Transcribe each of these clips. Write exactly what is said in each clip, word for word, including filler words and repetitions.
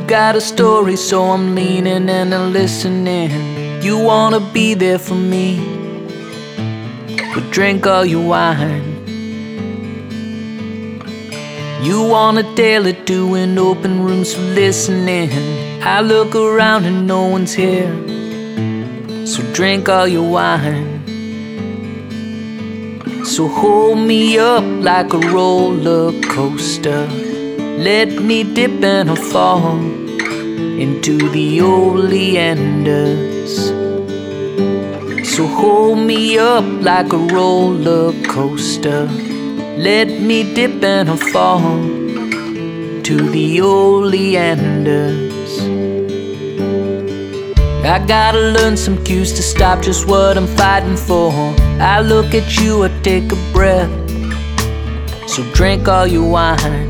got a story, so I'm leaning and I'm listening. You wanna be there for me, but drink all your wine. You wanna tell it to an open room, so listening. I look around and no one's here, so drink all your wine. So hold me up like a roller coaster, let me dip and fall into the oleanders. So hold me up like a roller coaster, let me dip and fall to the oleanders. I gotta learn some cues to stop just what I'm fighting for. I look at you, I take a breath, so drink all your wine.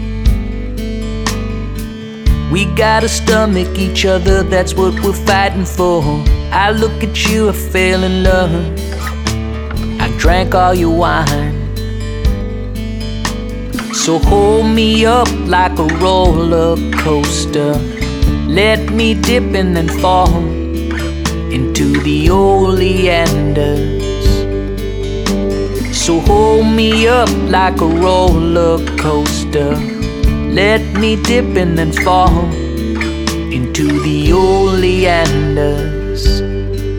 We gotta stomach each other, that's what we're fighting for. I look at you, I fell in love, I drank all your wine. So hold me up like a roller coaster, let me dip and then fall into the oleanders. So hold me up like a roller coaster, let me dip and then fall into the oleanders.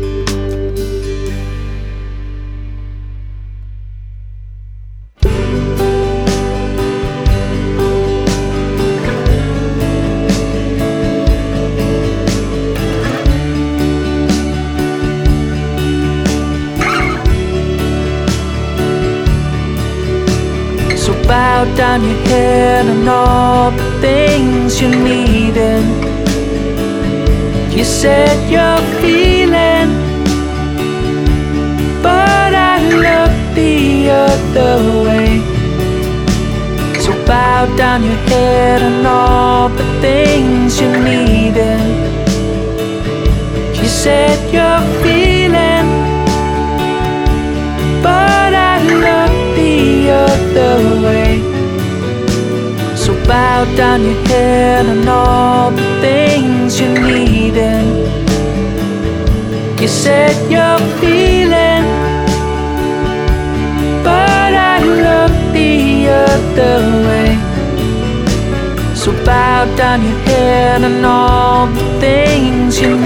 Bow down your head on all the things you needed. You said you're feeling, but I look the other way. So bow down your head on all the things you needed. You said you're feeling, but I look the other way. So bow down your head on all the things you needed. You said you're feeling, but I look the other way. So bow down your head on all the things you